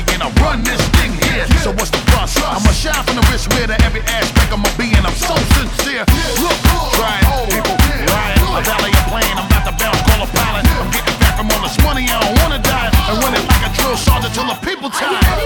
and I run this thing here. So what's the fuss? I'ma shine from the wrist where to every aspect of my being. I'm so sincere. Look, try it, people, riot. A valley of plane, I'm about to bounce, call a pilot. I'm getting back from all this money, I don't wanna die. And run it like a drill sergeant till the people tired.